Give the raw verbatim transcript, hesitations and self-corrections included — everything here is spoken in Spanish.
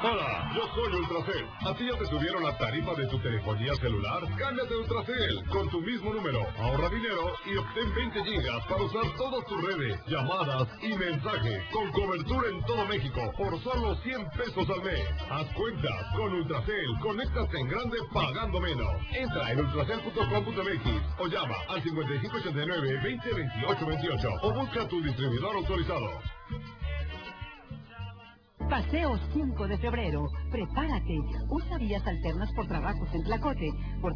Hola, yo soy Ultracel. ¿A ti ya te subieron la tarifa de tu telefonía celular? Cámbiate a Ultracel con tu mismo número. Ahorra dinero y obtén veinte gigas para usar todas tus redes, llamadas y mensajes con cobertura en todo México por solo cien pesos al mes. Haz cuentas con Ultracel. Conéctate en grande pagando menos. Entra en ultracel punto com punto m x o llama al cincuenta y cinco ochenta y nueve veinte veintiocho veintiocho o busca tu distribuidor autorizado. Paseo cinco de febrero. Prepárate. Usa vías alternas por trabajos en Tlacote. Por